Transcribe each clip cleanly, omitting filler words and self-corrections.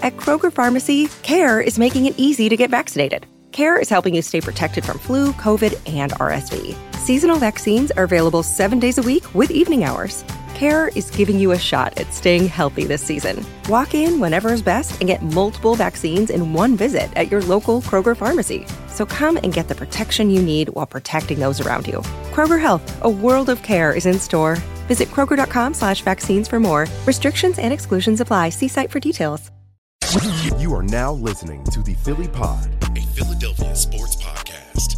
At Kroger Pharmacy, CARE is making it easy to get vaccinated. CARE is helping you stay protected from flu, COVID, and RSV. Seasonal vaccines are available 7 days a week with evening hours. CARE is giving you a shot at staying healthy this season. Walk in whenever is best and get multiple vaccines in one visit at your local Kroger Pharmacy. So come and get the protection you need while protecting those around you. Kroger Health, a world of care is in store. Visit Kroger.com/vaccines for more. Restrictions and exclusions apply. See site for details. You are now listening to the Philly Pod, a Philadelphia sports podcast.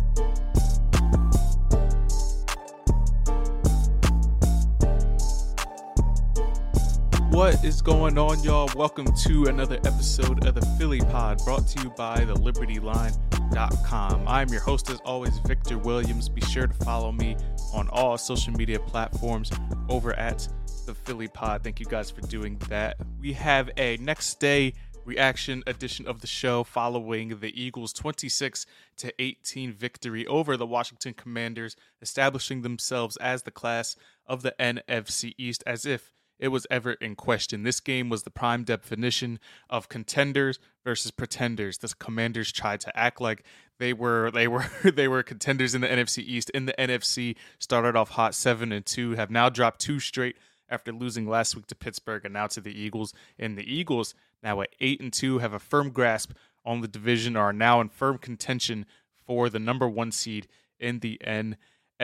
What is going on, y'all? Welcome to another episode of the Philly Pod, brought to you by thelibertyline.com. I'm your host, as always, Victor Williams. Be sure to follow me on all social media platforms over at the Philly Pod. Thank you guys for doing that. We have a next day reaction edition of the show following the Eagles' 26-18 victory over the Washington Commanders, establishing themselves as the class of the NFC East, as if it was ever in question. This game was the prime definition of contenders versus pretenders. The Commanders tried to act like they were contenders in the NFC East. In the NFC, started off hot 7-2, have now dropped 2 straight after losing last week to Pittsburgh and now to the Eagles. And the Eagles, now at 8-2, have a firm grasp on the division, are now in firm contention for the number 1 seed in the NFC.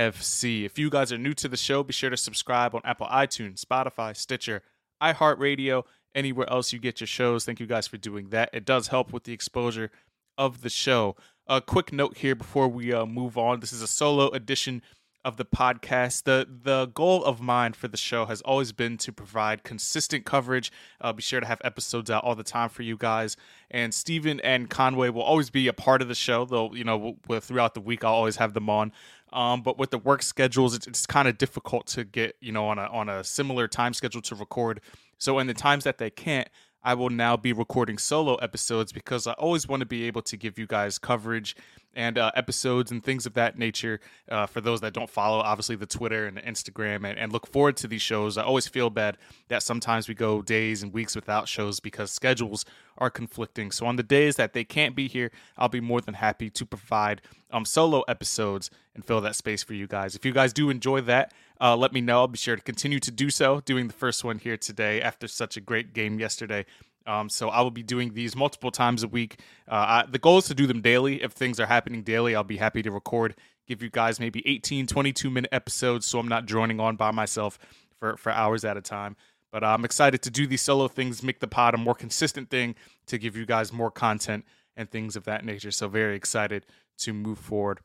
If you guys are new to the show, be sure to subscribe on Apple iTunes, Spotify, Stitcher, iHeartRadio, anywhere else you get your shows. Thank you guys for doing that. It does help with the exposure of the show. A quick note here before we move on. This is a solo edition of the podcast. The goal of mine for the show has always been to provide consistent coverage. Be sure to have episodes out all the time for you guys. And Steven and Conway will always be a part of the show, though, throughout the week I'll always have them on. But with the work schedules, it's kind of difficult to get, on a similar time schedule to record. So in the times that they can't, I will now be recording solo episodes because I always want to be able to give you guys coverage and episodes and things of that nature. For those that don't follow, obviously, the Twitter and the Instagram and look forward to these shows. I always feel bad that sometimes we go days and weeks without shows because schedules are conflicting. So on the days that they can't be here, I'll be more than happy to provide solo episodes and fill that space for you guys. If you guys do enjoy that, let me know. I'll be sure to continue to do so, doing the first one here today after such a great game yesterday. So I will be doing these multiple times a week. The goal is to do them daily. If things are happening daily, I'll be happy to record, give you guys maybe 18, 22-minute episodes so I'm not droning on by myself for hours at a time. But I'm excited to do these solo things, make the pod a more consistent thing to give you guys more content and things of that nature. So very excited to move forward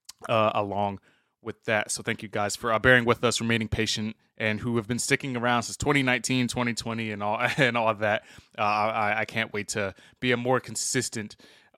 along with that. So thank you guys for bearing with us, remaining patient, and who have been sticking around since 2019, 2020, and all that. I can't wait to be a more consistent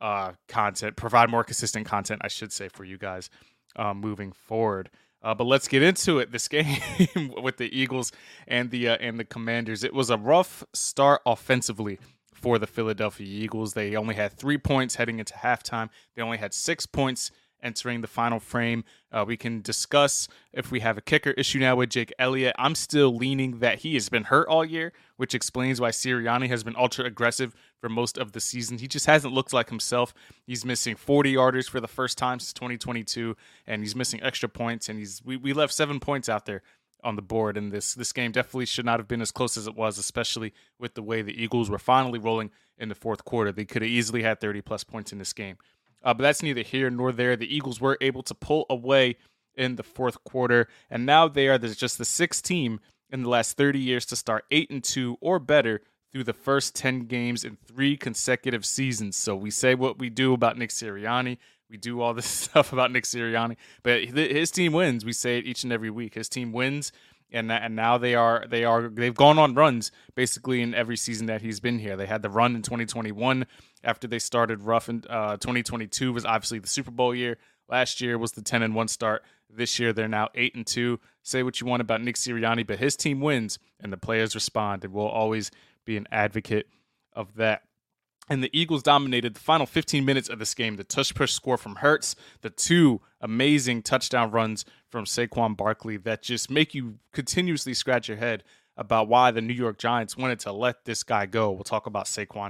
provide more consistent content, I should say, for you guys moving forward. But let's get into it. This game with the Eagles and the Commanders. It was a rough start offensively for the Philadelphia Eagles. They only had 3 points heading into halftime. They only had 6 points entering the final frame. We can discuss if we have a kicker issue now with Jake Elliott. I'm still leaning that he has been hurt all year, which explains why Sirianni has been ultra aggressive for most of the season. He just hasn't looked like himself. He's missing 40-yarders for the first time since 2022, and he's missing extra points, and we left 7 points out there on the board, and this game definitely should not have been as close as it was, especially with the way the Eagles were finally rolling in the fourth quarter. They could have easily had 30-plus points in this game. But that's neither here nor there. The Eagles were able to pull away in the fourth quarter, and now there's just the 6th team in the last 30 years to start 8-2 or better through the first 10 games in 3 consecutive seasons. So we say what we do about Nick Sirianni. We do all this stuff about Nick Sirianni, but his team wins. We say it each and every week. His team wins, and now they've gone on runs basically in every season that he's been here. They had the run in 2021 after they started rough. In 2022 was obviously the Super Bowl year. Last year was the 10-1 start. This year they're now 8-2. Say what you want about Nick Sirianni, but his team wins and the players respond, and we'll always be an advocate of that. And the Eagles dominated the final 15 minutes of this game. The tush-push score from Hurts, the 2 amazing touchdown runs from Saquon Barkley that just make you continuously scratch your head about why the New York Giants wanted to let this guy go. We'll talk about Saquon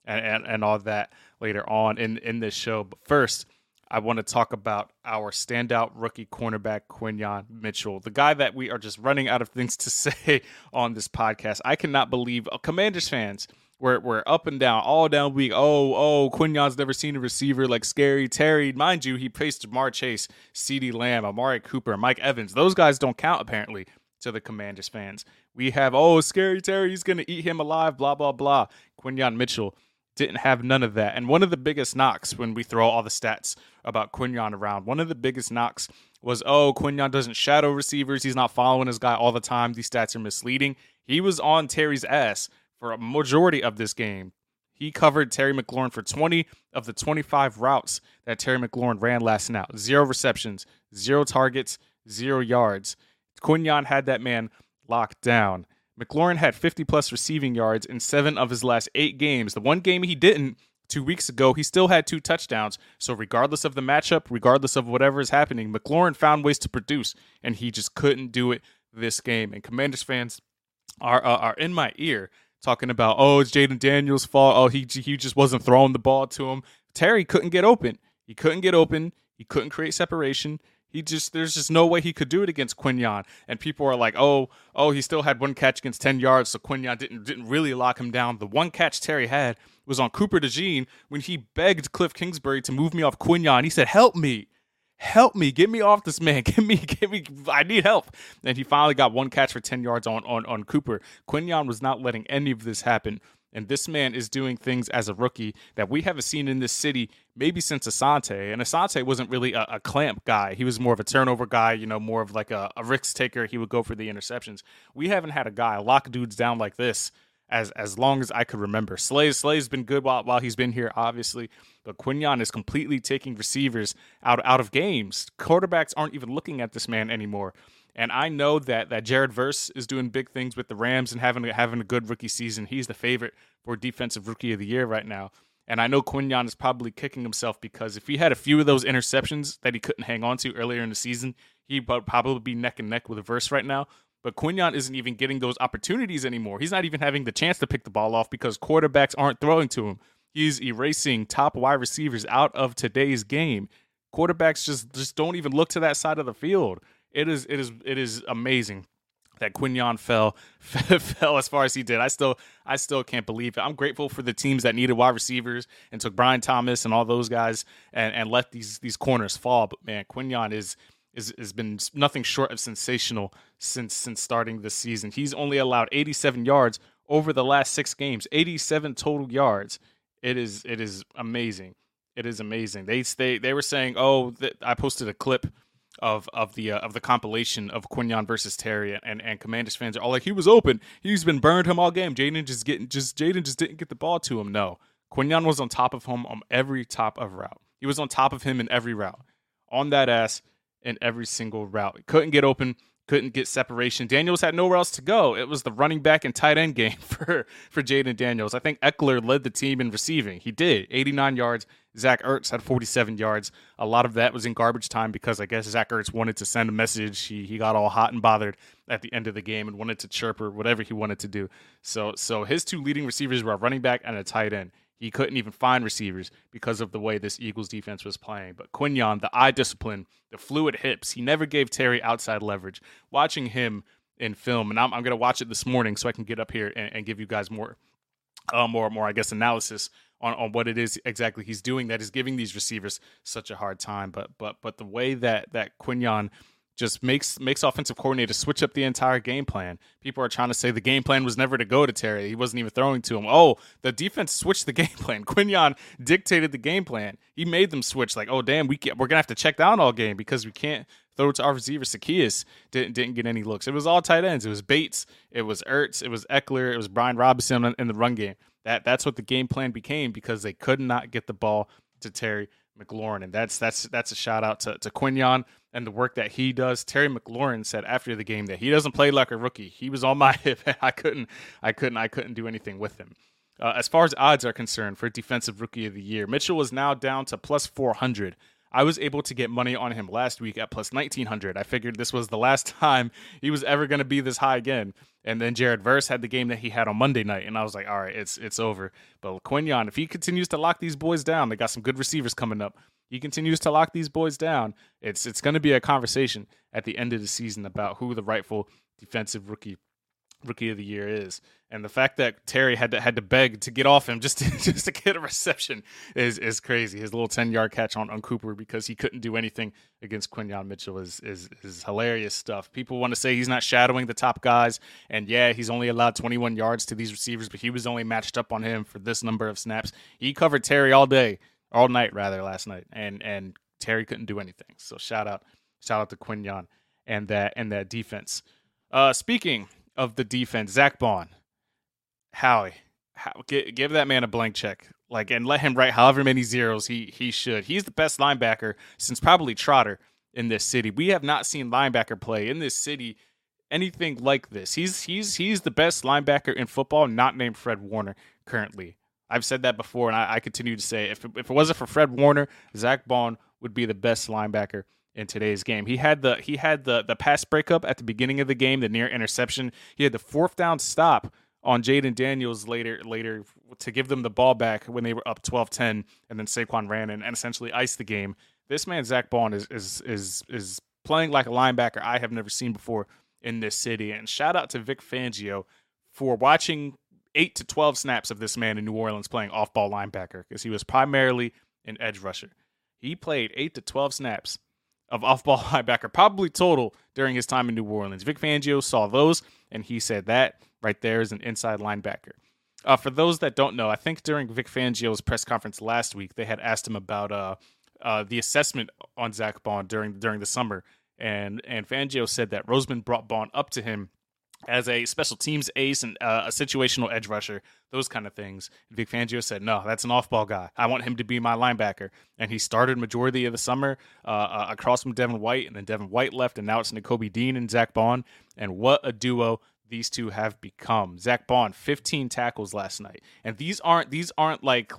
and all that later on in this show. But first, I want to talk about our standout rookie cornerback, Quinyon Mitchell, the guy that we are just running out of things to say on this podcast. I cannot believe Commanders fans were up and down, all down week. Oh, Quinyon's never seen a receiver like Scary Terry. Mind you, he faced Ja'Marr Chase, CeeDee Lamb, Amari Cooper, Mike Evans. Those guys don't count, apparently, to the Commanders fans. We have, Scary Terry, he's going to eat him alive, blah, blah, blah. Quinyon Mitchell didn't have none of that. And one of the biggest knocks when we throw all the stats about Quinyon around, one of the biggest knocks was, Quinyon doesn't shadow receivers. He's not following his guy all the time. These stats are misleading. He was on Terry's ass for a majority of this game. He covered Terry McLaurin for 20 of the 25 routes that Terry McLaurin ran last night. 0 receptions, 0 targets, 0 yards. Quinyon had that man locked down. McLaurin had 50-plus receiving yards in 7 of his last 8 games. The one game he didn't, 2 weeks ago, he still had 2 touchdowns. So regardless of the matchup, regardless of whatever is happening, McLaurin found ways to produce, and he just couldn't do it this game. And Commanders fans are in my ear talking about, it's Jayden Daniels' fault. He just wasn't throwing the ball to him. Terry couldn't get open. He couldn't create separation. There's just no way he could do it against Quinyon. And people are like, he still had 1 catch against 10 yards, so Quinyon didn't really lock him down. The 1 catch Terry had was on Cooper DeJean when he begged Cliff Kingsbury to move me off Quinyon. He said, help me, get me off this man, get me, I need help. And he finally got 1 catch for 10 yards on Cooper. Quinyon was not letting any of this happen. And this man is doing things as a rookie that we haven't seen in this city maybe since Asante. And Asante wasn't really a clamp guy. He was more of a turnover guy, more of like a risk taker. He would go for the interceptions. We haven't had a guy lock dudes down like this as long as I could remember. Slay's been good while he's been here, obviously. But Quinyon is completely taking receivers out of games. Quarterbacks aren't even looking at this man anymore. And I know that Jared Verse is doing big things with the Rams and having a good rookie season. He's the favorite for Defensive Rookie of the Year right now. And I know Quinyon is probably kicking himself because if he had a few of those interceptions that he couldn't hang on to earlier in the season, he'd probably be neck and neck with Verse right now. But Quinyon isn't even getting those opportunities anymore. He's not even having the chance to pick the ball off because quarterbacks aren't throwing to him. He's erasing top wide receivers out of today's game. Quarterbacks just don't even look to that side of the field. It is amazing that Quinyon fell as far as he did. I still can't believe it. I'm grateful for the teams that needed wide receivers and took Brian Thomas and all those guys and let these corners fall. But man, Quinyon has been nothing short of sensational since starting this season. He's only allowed 87 yards over the last 6 games, 87 total yards. It is amazing. It is amazing. They were saying, I posted a clip of the compilation of Quinyon versus Terry, and Commanders fans are all like, he was open. He's been burned him all game. Jayden just didn't get the ball to him. No, Quinyon was on top of him on every top of route. He was on top of him in every route, on that ass in every single route. He couldn't get open, couldn't get separation. Daniels had nowhere else to go. It was the running back and tight end game for Jayden Daniels. I think Eckler led the team in receiving. He did, 89 yards. Zach Ertz had 47 yards. A lot of that was in garbage time because I guess Zach Ertz wanted to send a message. He got all hot and bothered at the end of the game and wanted to chirp or whatever he wanted to do. So his 2 leading receivers were a running back and a tight end. He couldn't even find receivers because of the way this Eagles defense was playing. But Quinyon, the eye discipline, the fluid hips, he never gave Terry outside leverage. Watching him in film, and I'm going to watch it this morning so I can get up here and give you guys more, I guess, analysis on what it is exactly he's doing that is giving these receivers such a hard time. But the way that Quinyon just makes offensive coordinators switch up the entire game plan. People are trying to say the game plan was never to go to Terry. He wasn't even throwing to him. The defense switched the game plan. Quinyon dictated the game plan. He made them switch like, damn, we're going to have to check down all game because we can't throw to our receiver. Zacchaeus didn't get any looks. It was all tight ends. It was Bates. It was Ertz. It was Eckler. It was Brian Robinson in the run game. That's what the game plan became because they could not get the ball to Terry McLaurin. And that's a shout out to Quinyon and the work that he does. Terry McLaurin said after the game that he doesn't play like a rookie. He was on my hip. I couldn't do anything with him. As far as odds are concerned for Defensive Rookie of the Year, Mitchell is now down to plus 400. I was able to get money on him last week at plus 1,900. I figured this was the last time he was ever going to be this high again. And then Jared Verse had the game that he had on Monday night, and I was like, all right, it's over. But Quinyon, if he continues to lock these boys down, they got some good receivers coming up. He continues to lock these boys down. It's going to be a conversation at the end of the season about who the rightful defensive rookie of the year is. And the fact that Terry had to beg to get off him just to get a reception is crazy. His little 10-yard catch on Cooper because he couldn't do anything against Quinyon Mitchell is hilarious stuff. People want to say he's not shadowing the top guys, and yeah, he's only allowed 21 yards to these receivers, but he was only matched up on him for this number of snaps. He covered Terry all night last night, and Terry couldn't do anything. So shout out to Quinyon and that defense. Speaking of the defense, Zach Bond, Howie, give that man a blank check, and let him write however many zeros he should. He's the best linebacker since probably Trotter in this city. We have not seen linebacker play in this city anything like this. He's the best linebacker in football, not named Fred Warner currently. I've said that before, and I continue to say if it wasn't for Fred Warner, Zach Bond would be the best linebacker in today's game. He had the pass breakup at the beginning of the game, the near interception. He had the 4th down stop on Jaden Daniels later to give them the ball back when they were up 12-10, and then Saquon ran and essentially iced the game. This man Zach Bond is playing like a linebacker I have never seen before in this city. And shout out to Vic Fangio for watching 8 to 12 snaps of this man in New Orleans playing off-ball linebacker, because he was primarily an edge rusher. He played 8 to 12 snaps of off-ball linebacker, probably total, during his time in New Orleans. Vic Fangio saw those, and he said that right there is an inside linebacker. For those that don't know, I think during Vic Fangio's press conference last week, they had asked him about the assessment on Zach Bond during the summer, and Fangio said that Roseman brought Bond up to him as a special teams ace and a situational edge rusher, those kind of things. Vic Fangio said, no, that's an off-ball guy. I want him to be my linebacker. And he started majority of the summer across from Devin White, and then Devin White left, and now it's Nakobe Dean and Zach Bond. And what a duo these two have become. Zach Bond, 15 tackles last night. And these aren't like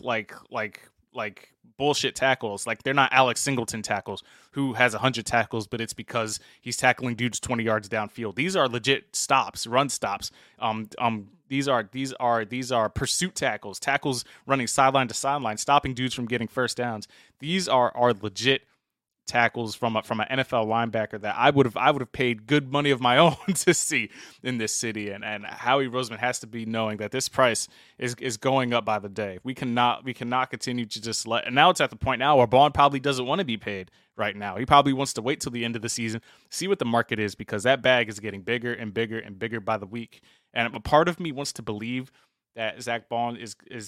bullshit tackles. Like, they're not Alex Singleton tackles who has 100 tackles, but it's because he's tackling dudes 20 yards downfield. These are legit stops, run stops. These are pursuit tackles running sideline to sideline, stopping dudes from getting first downs. These are legit tackles from an NFL linebacker that I would have paid good money of my own to see in this city. And Howie Roseman has to be knowing that this price is going up by the day. We cannot continue to just let. And now it's at the point now where Bond probably doesn't want to be paid right now. He probably wants to wait till the end of the season, see what the market is, because that bag is getting bigger and bigger and bigger by the week. And a part of me wants to believe that Zach Bond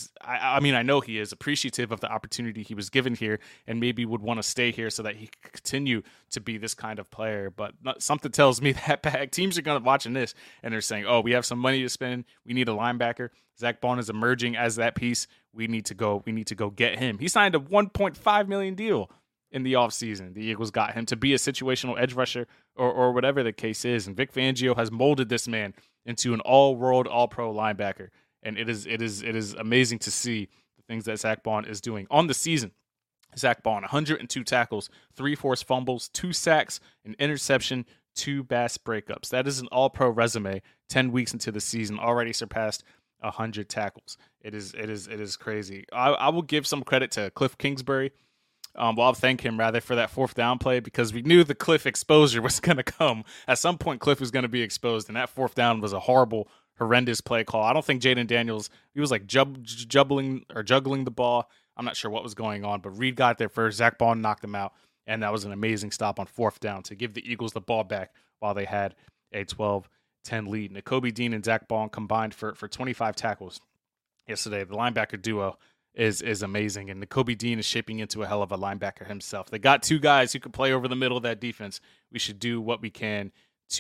I know he is appreciative of the opportunity he was given here and maybe would want to stay here so that he could continue to be this kind of player. But something tells me that teams are going to watching this and they're saying, oh, we have some money to spend. We need a linebacker. Zach Bond is emerging as that piece. We need to go get him. He signed a $1.5 million deal in the offseason. The Eagles got him to be a situational edge rusher or whatever the case is. And Vic Fangio has molded this man into an all-world, all-pro linebacker. And it is amazing to see the things that Zach Bond is doing on the season. Zach Bond, 102 tackles, 3 forced fumbles, 2 sacks, an interception, 2 Bass breakups. That is an all-pro resume. 10 weeks into the season, already surpassed 100 tackles. It is crazy. I will give some credit to Cliff Kingsbury. I'll thank him rather for that 4th down play, because we knew the Cliff exposure was going to come. At some point, Cliff was going to be exposed, and that 4th down was a horrendous play call. I don't think Jaden Daniels, he was like juggling the ball. I'm not sure what was going on, but Reed got there first. Zach Bond knocked him out, and that was an amazing stop on 4th down to give the Eagles the ball back while they had a 12-10 lead. Nakobe Dean and Zach Bond combined for 25 tackles yesterday. The linebacker duo is amazing, and Nakobe Dean is shaping into a hell of a linebacker himself. They got 2 guys who can play over the middle of that defense. We should do what we can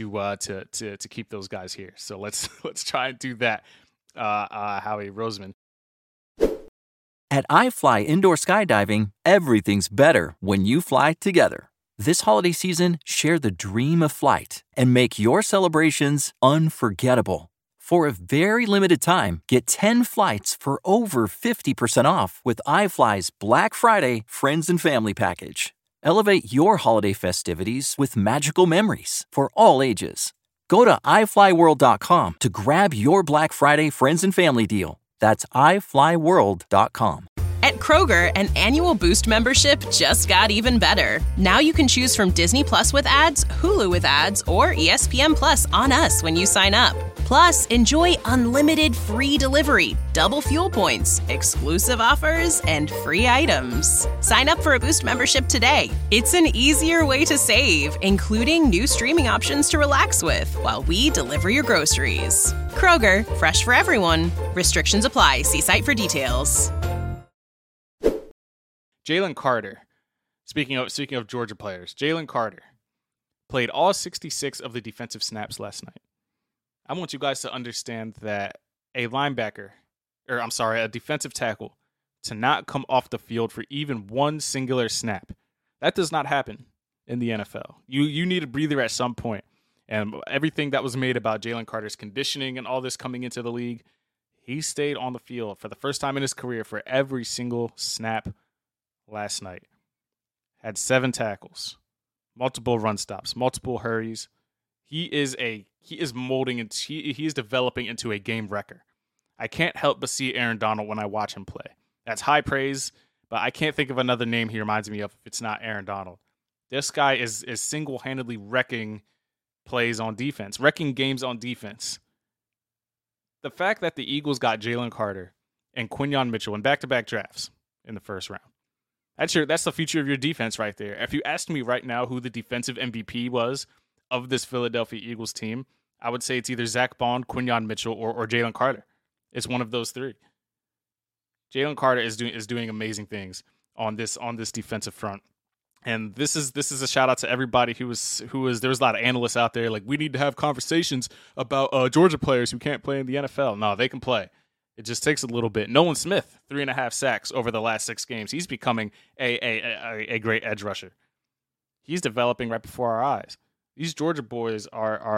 to keep those guys here. So let's try and do that, Howie Roseman. At iFly Indoor Skydiving, everything's better when you fly together. This holiday season, share the dream of flight and make your celebrations unforgettable. For a very limited time, get 10 flights for over 50% off with iFly's Black Friday Friends and Family Package. Elevate your holiday festivities with magical memories for all ages. Go to iFlyWorld.com to grab your Black Friday friends and family deal. That's iFlyWorld.com. At Kroger, an annual Boost membership just got even better. Now you can choose from Disney Plus with ads, Hulu with ads, or ESPN Plus on us when you sign up. Plus, enjoy unlimited free delivery, double fuel points, exclusive offers, and free items. Sign up for a Boost membership today. It's an easier way to save, including new streaming options to relax with while we deliver your groceries. Kroger, fresh for everyone. Restrictions apply. See site for details. Jalen Carter, speaking of Georgia players, Jalen Carter played all 66 of the defensive snaps last night. I want you guys to understand that a defensive tackle, to not come off the field for even one singular snap, that does not happen in the NFL. You need a breather at some point. And everything that was made about Jalen Carter's conditioning and all this coming into the league, he stayed on the field for the first time in his career for every single snap last night. Had 7 tackles, multiple run stops, multiple hurries. He is developing into a game wrecker. I can't help but see Aaron Donald when I watch him play. That's high praise, but I can't think of another name he reminds me of if it's not Aaron Donald. This guy is single-handedly wrecking plays on defense, wrecking games on defense. The fact that the Eagles got Jalen Carter and Quinyon Mitchell in back-to-back drafts in the first round, that's the future of your defense right there. If you asked me right now who the defensive MVP was of this Philadelphia Eagles team, I would say it's either Zach Bond, Quinyon Mitchell, or Jalen Carter. It's one of those 3. Jalen Carter is doing amazing things on this defensive front. And this is a shout out to everybody who was there was a lot of analysts out there like, we need to have conversations about Georgia players who can't play in the NFL. No, they can play. It just takes a little bit. Nolan Smith, 3.5 sacks over the last 6 games. He's becoming a great edge rusher. He's developing right before our eyes. These Georgia boys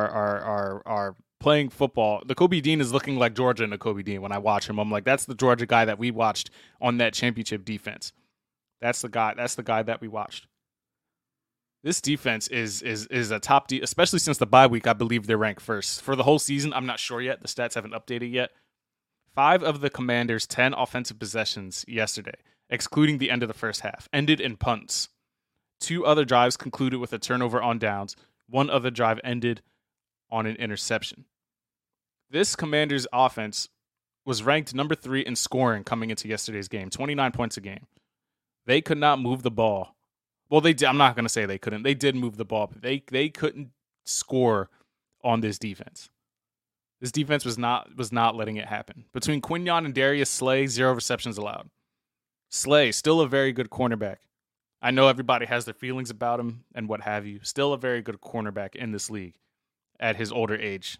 are playing football. The Kobe Dean is looking like Georgia and the Kobe Dean when I watch him. I'm like, that's the Georgia guy that we watched on that championship defense. That's the guy that we watched. This defense is a top especially since the bye week. I believe they're ranked first. For the whole season, I'm not sure yet. The stats haven't updated yet. 5 of the Commanders' 10 offensive possessions yesterday, excluding the end of the first half, ended in punts. 2 other drives concluded with a turnover on downs. 1 other drive ended on an interception. This Commanders offense was ranked number 3 in scoring coming into yesterday's game, 29 points a game. They could not move the ball. Well, they did. I'm not going to say they couldn't. They did move the ball, but they couldn't score on this defense. This defense was not letting it happen. Between Quinyon and Darius Slay, 0 receptions allowed. Slay, still a very good cornerback. I know everybody has their feelings about him and what have you. Still a very good cornerback in this league at his older age.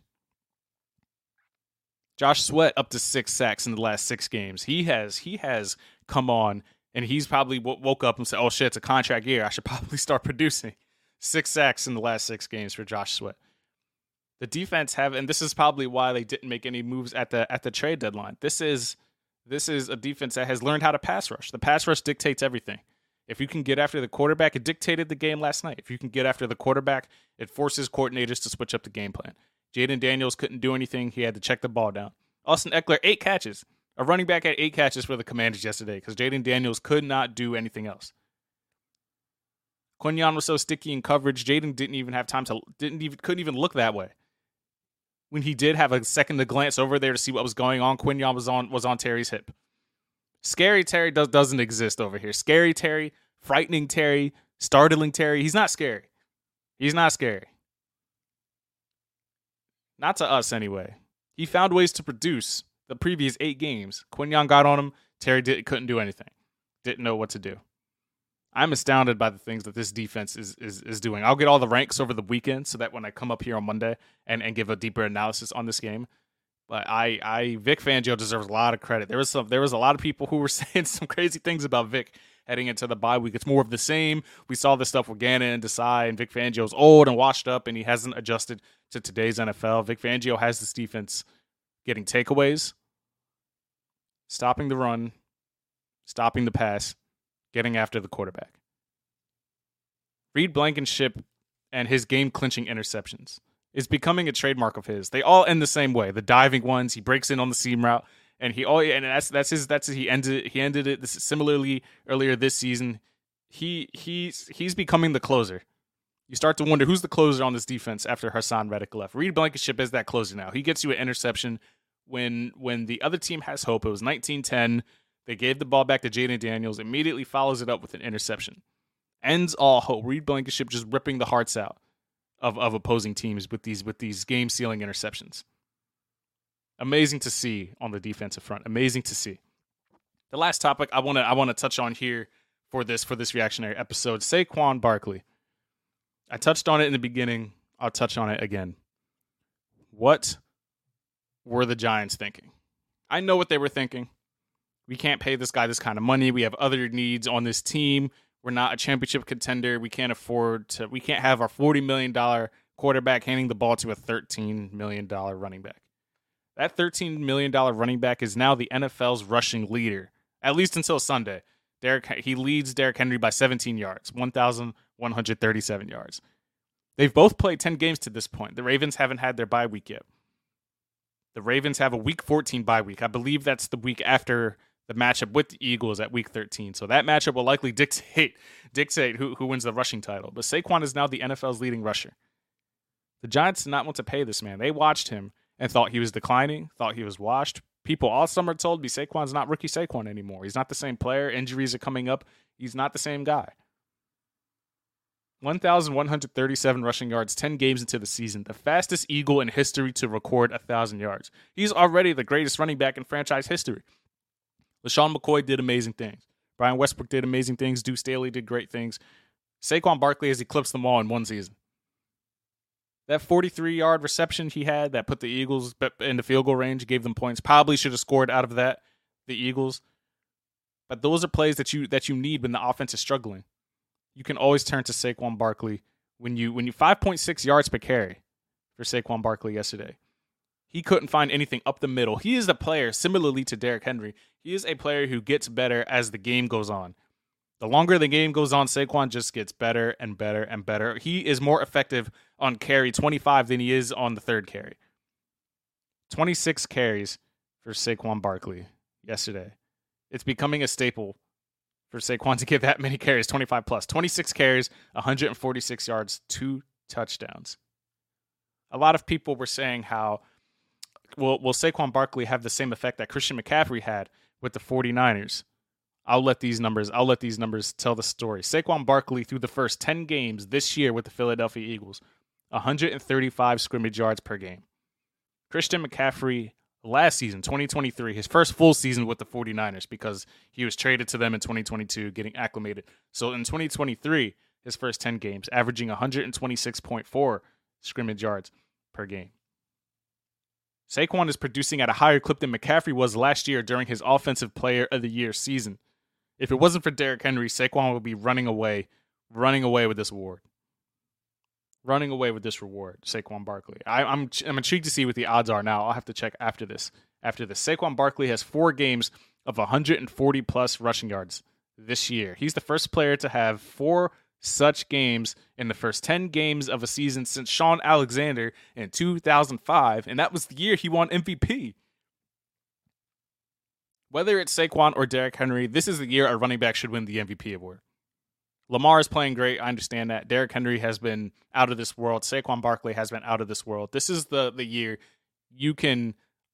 Josh Sweat up to 6 sacks in the last 6 games. He has come on, and he's probably woke up and said, oh shit, it's a contract year. I should probably start producing. 6 sacks in the last 6 games for Josh Sweat. The defense and this is probably why they didn't make any moves at the trade deadline. This is a defense that has learned how to pass rush. The pass rush dictates everything. If you can get after the quarterback, it dictated the game last night. If you can get after the quarterback, it forces coordinators to switch up the game plan. Jaden Daniels couldn't do anything. He had to check the ball down. Austin Eckler, 8 catches. A running back had 8 catches for the Commanders yesterday because Jaden Daniels could not do anything else. Quinyon was so sticky in coverage, Jaden couldn't even look that way. When he did have a second to glance over there to see what was going on, Quinyon was on Terry's hip. Scary Terry doesn't exist over here. Scary Terry, frightening Terry, startling Terry. He's not scary. He's not scary. Not to us, anyway. He found ways to produce the previous 8 games. Quinyon got on him. Terry couldn't do anything. Didn't know what to do. I'm astounded by the things that this defense is doing. I'll get all the ranks over the weekend so that when I come up here on Monday and give a deeper analysis on this game. But Vic Fangio deserves a lot of credit. There was a lot of people who were saying some crazy things about Vic heading into the bye week. It's more of the same. We saw this stuff with Gannon and Desai, and Vic Fangio's old and washed up, and he hasn't adjusted to today's NFL. Vic Fangio has this defense getting takeaways, stopping the run, stopping the pass, getting after the quarterback. Reed Blankenship and his game-clinching interceptions is becoming a trademark of his. They all end the same way. The diving ones, he breaks in on the seam route, and he ended it similarly earlier this season. He's becoming the closer. You start to wonder who's the closer on this defense after Hassan Reddick left. Reed Blankenship is that closer now. He gets you an interception when the other team has hope. It was 19-10. They gave the ball back to Jaden Daniels. Immediately follows it up with an interception. Ends all hope. Reed Blankenship just ripping the hearts out of opposing teams with these game-sealing interceptions. Amazing to see on the defensive front. Amazing to see. The last topic I want to touch on here for this reactionary episode, Saquon Barkley. I touched on it in the beginning. I'll touch on it again. What were the Giants thinking? I know what they were thinking. We can't pay this guy this kind of money. We have other needs on this team. We're not a championship contender. We can't have our $40 million quarterback handing the ball to a $13 million running back. That $13 million running back is now the NFL's rushing leader, at least until Sunday. He leads Derrick Henry by 17 yards, 1,137 yards. They've both played 10 games to this point. The Ravens haven't had their bye week yet. The Ravens have a Week 14 bye week. I believe that's the week after the matchup with the Eagles at Week 13. So that matchup will likely dictate who wins the rushing title. But Saquon is now the NFL's leading rusher. The Giants did not want to pay this man. They watched him and thought he was declining, thought he was washed. People all summer told me Saquon's not rookie Saquon anymore. He's not the same player. Injuries are coming up. He's not the same guy. 1,137 rushing yards, 10 games into the season. The fastest Eagle in history to record 1,000 yards. He's already the greatest running back in franchise history. LaShawn McCoy did amazing things. Brian Westbrook did amazing things. Deuce Staley did great things. Saquon Barkley has eclipsed them all in one season. That 43-yard reception he had that put the Eagles in the field goal range, gave them points. Probably should have scored out of that, the Eagles. But those are plays that you need when the offense is struggling. You can always turn to Saquon Barkley when you 5.6 yards per carry for Saquon Barkley yesterday. He couldn't find anything up the middle. He is a player, similarly to Derrick Henry, he is a player who gets better as the game goes on. The longer the game goes on, Saquon just gets better and better and better. He is more effective on carry 25 than he is on the third carry. 26 carries for Saquon Barkley yesterday. It's becoming a staple for Saquon to get that many carries, 25 plus. 26 carries, 146 yards, 2 touchdowns. A lot of people were saying how, will Saquon Barkley have the same effect that Christian McCaffrey had with the 49ers? I'll let these numbers tell the story. Saquon Barkley, through the first 10 games this year with the Philadelphia Eagles, 135 scrimmage yards per game. Christian McCaffrey last season, 2023, his first full season with the 49ers because he was traded to them in 2022, getting acclimated. So in 2023, his first 10 games, averaging 126.4 scrimmage yards per game. Saquon is producing at a higher clip than McCaffrey was last year during his Offensive Player of the Year season. If it wasn't for Derrick Henry, Saquon would be running away with this award. Running away with this reward, Saquon Barkley. I'm intrigued to see what the odds are now. I'll have to check after this. Saquon Barkley has 4 games of 140-plus rushing yards this year. He's the first player to have 4 such games in the first 10 games of a season since Shaun Alexander in 2005, and that was the year he won MVP. Whether it's Saquon or Derrick Henry, this is the year a running back should win the MVP award. Lamar is playing great. I understand that. Derrick Henry has been out of this world. Saquon Barkley has been out of this world. This is the year you can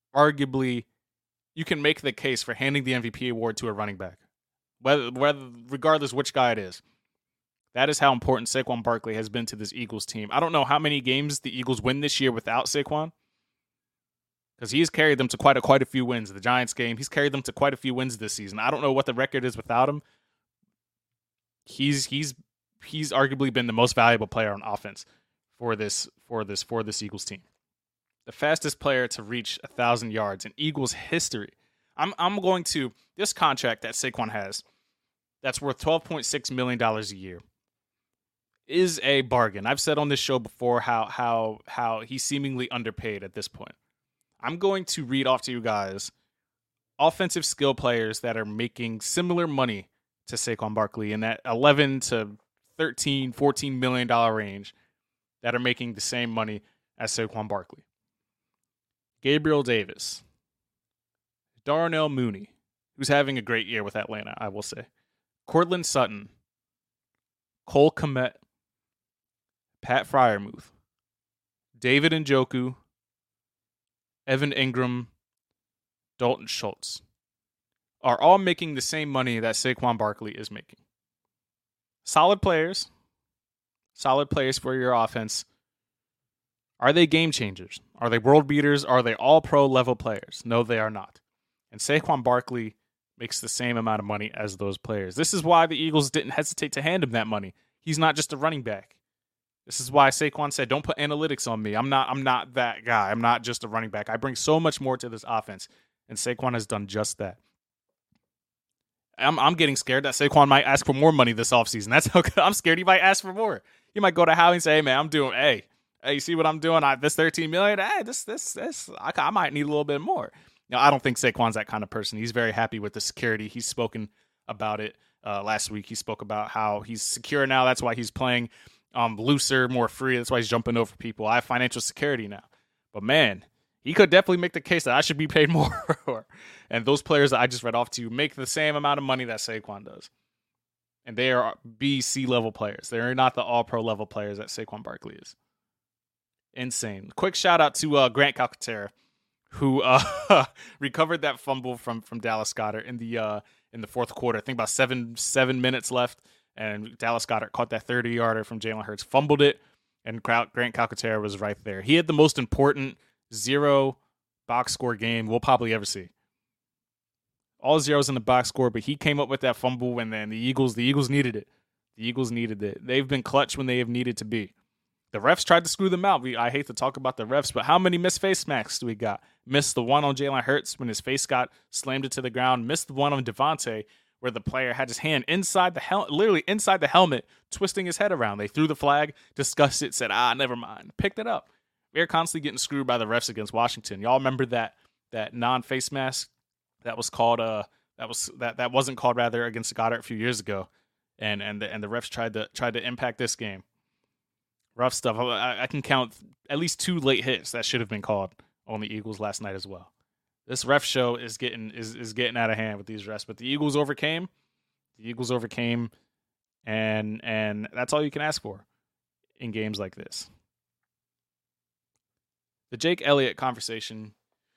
make the case for handing the MVP award to a running back, regardless which guy it is. That is how important Saquon Barkley has been to this Eagles team. I don't know how many games the Eagles win this year without Saquon, because he's carried them to quite a few wins. The Giants game, he's carried them to quite a few wins this season. I don't know what the record is without him. He's arguably been the most valuable player on offense for this Eagles team. The fastest player to reach 1,000 yards in Eagles history. I'm going to this contract that Saquon has, that's worth $12.6 million a year, is a bargain. I've said on this show before how he's seemingly underpaid at this point. I'm going to read off to you guys offensive skill players that are making similar money to Saquon Barkley in that 11 to $13-14 million range that are making the same money as Saquon Barkley. Gabriel Davis, Darnell Mooney, who's having a great year with Atlanta, I will say. Courtland Sutton, Cole Kmet, Pat Freiermuth, David Njoku, Evan Ingram, Dalton Schultz are all making the same money that Saquon Barkley is making. Solid players for your offense. Are they game changers? Are they world beaters? Are they all pro level players? No, they are not. And Saquon Barkley makes the same amount of money as those players. This is why the Eagles didn't hesitate to hand him that money. He's not just a running back. This is why Saquon said, don't put analytics on me. I'm not that guy. I'm not just a running back. I bring so much more to this offense. And Saquon has done just that. I'm getting scared that Saquon might ask for more money this offseason. That's how I'm scared he might ask for more. He might go to Howie and say, hey, man, hey, you see what I'm doing? This $13 million, hey, this, I might need a little bit more. Now, I don't think Saquon's that kind of person. He's very happy with the security. He's spoken about it last week. He spoke about how he's secure now. That's why he's playing looser, more free. That's why he's jumping over people. I have financial security now. But, man, he could definitely make the case that I should be paid more. And those players that I just read off to you make the same amount of money that Saquon does. And they are B, C level players. They're not the all-pro level players that Saquon Barkley is. Insane. Quick shout out to Grant Calcaterra, who recovered that fumble from Dallas Goedert in the fourth quarter. I think about seven minutes left, and Dallas Goedert caught that 30-yarder from Jalen Hurts, fumbled it, and Grant Calcaterra was right there. He had the most important 0 box score game we'll probably ever see. All zeros in the box score, but he came up with that fumble, and then the Eagles needed it. The Eagles needed it. They've been clutch when they have needed to be. The refs tried to screw them out. I hate to talk about the refs, but how many missed face masks do we got? Missed the one on Jalen Hurts when his face got slammed into the ground. Missed the one on Devontae where the player had his hand inside the helmet, literally inside the helmet, twisting his head around. They threw the flag, discussed it, said, never mind. Picked it up. They're constantly getting screwed by the refs against Washington. Y'all remember that non-face mask that was called that wasn't called rather against Goddard a few years ago, and the refs tried to impact this game. Rough stuff. I can count at least 2 late hits that should have been called on the Eagles last night as well. This ref show is getting out of hand with these refs, but the Eagles overcame. And that's all you can ask for in games like this. The Jake Elliott conversation.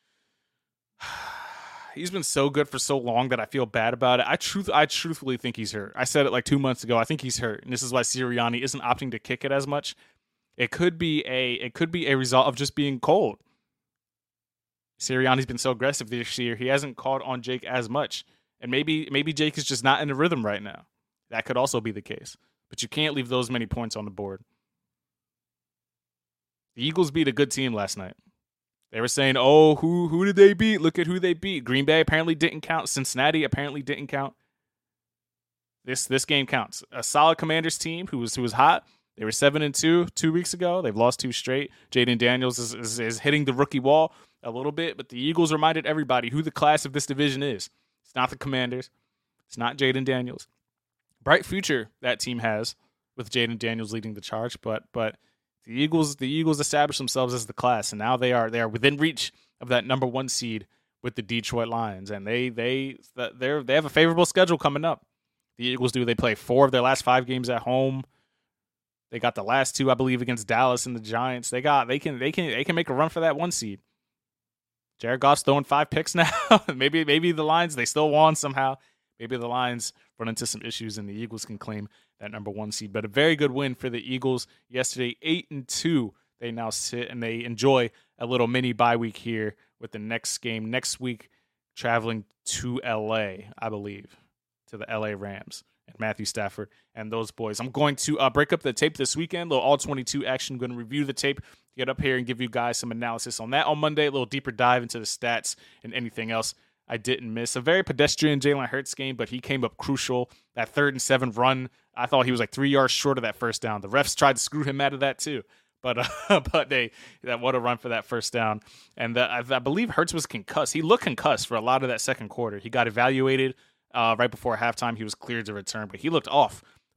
He's been so good for so long that I feel bad about it. I truthfully think he's hurt. I said it like 2 months ago. I think he's hurt, and this is why Sirianni isn't opting to kick it as much. It could be a result of just being cold. Sirianni's been so aggressive this year, he hasn't called on Jake as much, and maybe Jake is just not in the rhythm right now. That could also be the case, but you can't leave those many points on the board. The Eagles beat a good team last night. They were saying, oh, who did they beat? Look at who they beat. Green Bay apparently didn't count. Cincinnati apparently didn't count. This game counts. A solid Commanders team who was hot. They were 7-2 2 weeks ago. They've lost 2 straight. Jaden Daniels is hitting the rookie wall a little bit, but the Eagles reminded everybody who the class of this division is. It's not the Commanders. It's not Jaden Daniels. Bright future that team has with Jaden Daniels leading the charge, but the Eagles established themselves as the class, and now they are within reach of that number 1 seed with the Detroit Lions, and they have a favorable schedule coming up. The Eagles do. They play 4 of their last 5 games at home. They got the last 2, I believe, against Dallas and the Giants. They can make a run for that 1 seed. Jared Goff's throwing 5 picks now. maybe the Lions, they still won somehow. Maybe the Lions run into some issues and the Eagles can claim that number 1 seed. But a very good win for the Eagles yesterday, 8-2. They now sit and they enjoy a little mini bye week here with the next game next week, traveling to LA, I believe, to the LA Rams and Matthew Stafford and those boys. I'm going to break up the tape this weekend, a little all-22 action. I'm going to review the tape, get up here and give you guys some analysis on that on Monday, a little deeper dive into the stats and anything else I didn't miss. A very pedestrian Jalen Hurts game, but he came up crucial. That 3rd and 7 run, I thought he was like 3 yards short of that first down. The refs tried to screw him out of that too. But what a run for that first down. And I believe Hurts was concussed. He looked concussed for a lot of that second quarter. He got evaluated right before halftime. He was cleared to return, but he looked off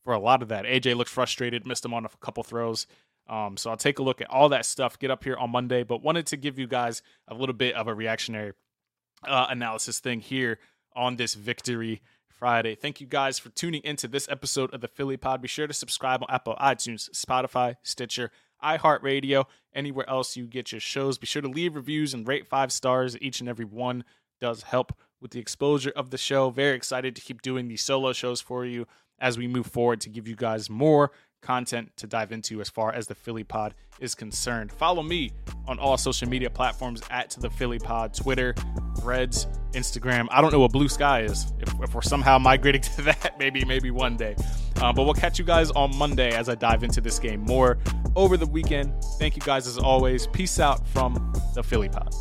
for a lot of that. AJ looked frustrated, missed him on a couple throws. So I'll take a look at all that stuff, get up here on Monday, but wanted to give you guys a little bit of a reactionary analysis thing here on this Victory Friday. Thank you guys for tuning into this episode of the Philly Pod. Be sure to subscribe on Apple, iTunes, Spotify, Stitcher, iHeartRadio, anywhere else you get your shows. Be sure to leave reviews and rate 5 stars. Each and every one does help with the exposure of the show. Very excited to keep doing these solo shows for you as we move forward to give you guys more content to dive into as far as the Philly Pod is concerned. Follow me on all social media platforms at the Philly Pod, Twitter, Threads, Instagram. I don't know what Blue Sky is. If we're somehow migrating to that, maybe one day. But we'll catch you guys on Monday as I dive into this game more over the weekend. Thank you guys as always. Peace out from the Philly Pod.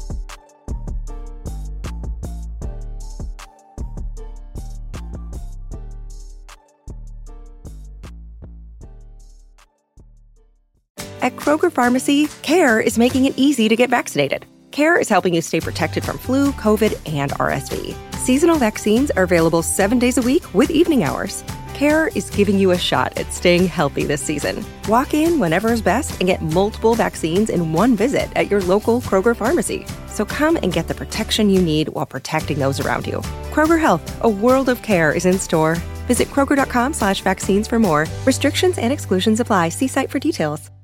At Kroger Pharmacy, CARE is making it easy to get vaccinated. CARE is helping you stay protected from flu, COVID, and RSV. Seasonal vaccines are available 7 days a week with evening hours. CARE is giving you a shot at staying healthy this season. Walk in whenever is best and get multiple vaccines in one visit at your local Kroger Pharmacy. So come and get the protection you need while protecting those around you. Kroger Health, a world of care is in store. Visit Kroger.com/vaccines for more. Restrictions and exclusions apply. See site for details.